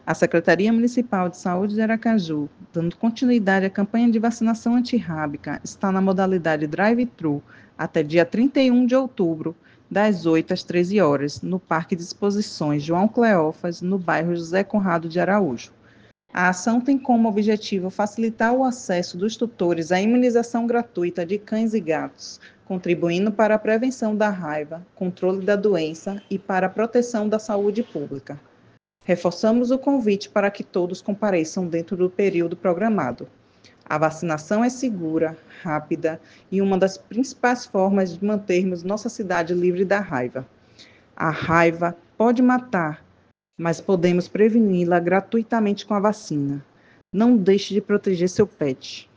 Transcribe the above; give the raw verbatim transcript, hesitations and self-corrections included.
A Secretaria Municipal de Saúde de Aracaju, dando continuidade à campanha de vacinação antirrábica, está na modalidade drive-thru até dia trinta e um de outubro, das oito às treze horas, no Parque de Exposições João Cleófas, no bairro José Conrado de Araújo. A ação tem como objetivo facilitar o acesso dos tutores à imunização gratuita de cães e gatos, contribuindo para a prevenção da raiva, controle da doença e para a proteção da saúde pública. Reforçamos o convite para que todos compareçam dentro do período programado. A vacinação é segura, rápida e uma das principais formas de mantermos nossa cidade livre da raiva. A raiva pode matar, mas podemos preveni-la gratuitamente com a vacina. Não deixe de proteger seu pet.